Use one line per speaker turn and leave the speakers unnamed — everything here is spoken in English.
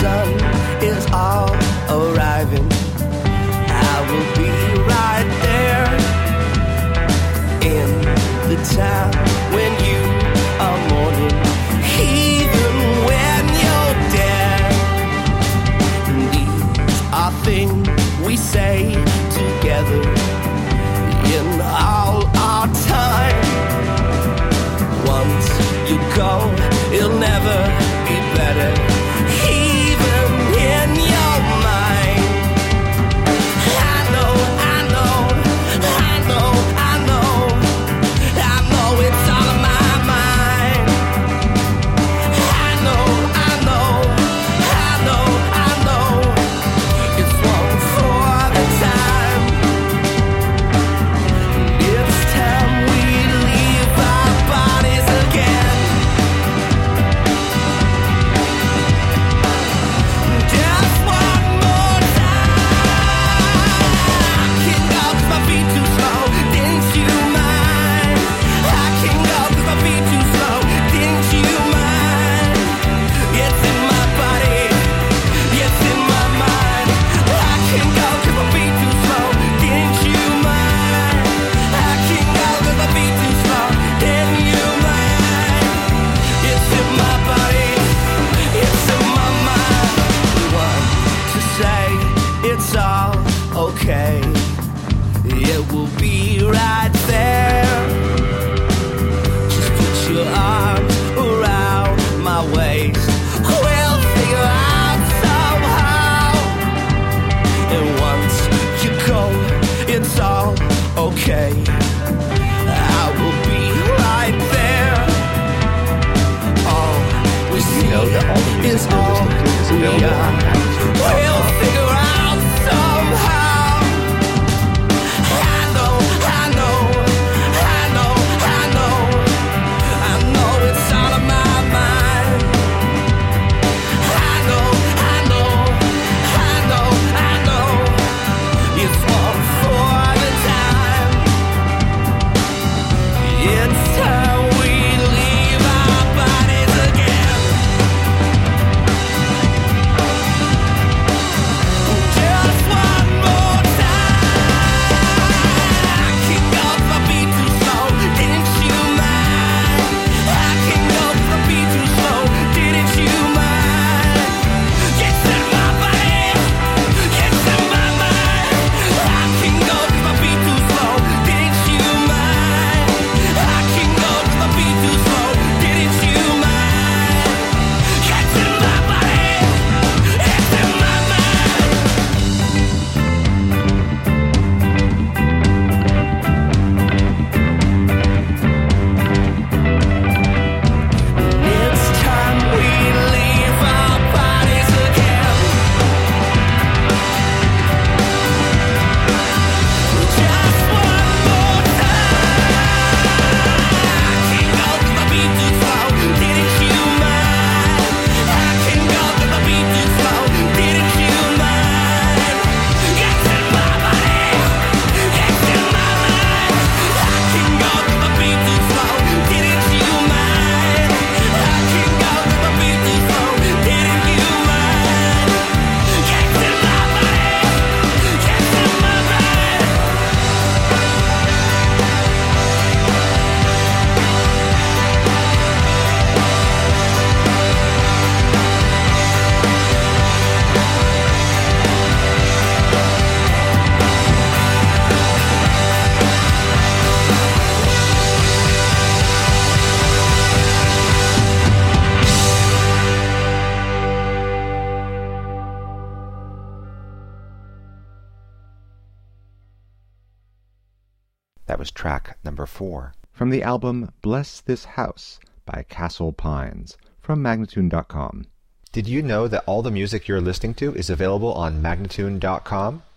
sun is all arriving, I will be right there in the time when you are mourning, even when you're dead. These are things we say together in all our time. Once you go, it'll never be better, even in your mind. I know, I know, I know, I know, I know it's all in my mind. I know, I know, I know, I know, it's one for the time. It's time we leave our bodies again. Just one more time. I can't go 'cause my feet too slow. Didn't you mind? I can't go 'cause my feet too slow. Didn't you mind? It's in my body. It's in my mind. I can't go 'cause my feet too slow. Didn't you mind? I can't go 'cause my feet too slow. Didn't you mind? It's in my body. It's in my mind. We want to say it's all okay. It will be right there. Just put your arms around my waist. We'll figure out somehow. And once you go, it's all okay. I will be right there. All we see is all we are. We'll figure out somehow. I know, I know, I know, I know, I know it's all in my mind. I know, I know, I know, I know, it's one for the time. It's time we leave our bodies again. Just one more time. I can't go 'cause my feet too slow. Didn't you mind? I can't go 'cause my feet too slow. Didn't you mind? It's in my body. It's in my mind. I can't go 'cause my feet too slow. Didn't you mind? I can't go 'cause my feet too slow. Didn't you mind? It's in my body. It's in my mind. It's time we leave our bodies again. Just one more time. I can't go 'cause my beat too slow. Didn't you mind? I can't go 'cause my beat too slow. Didn't you mind? It's in my body. It's in my mind. I can't go 'cause my beat too slow. Didn't you mind? I can't go 'cause my beat too slow. Didn't you mind? It's in my body. It's in my mind.
That was track number 4 from the album Bless This House by Castle Pines from Magnatune.com.
Did you know that all the music you're listening to is available on Magnatune.com?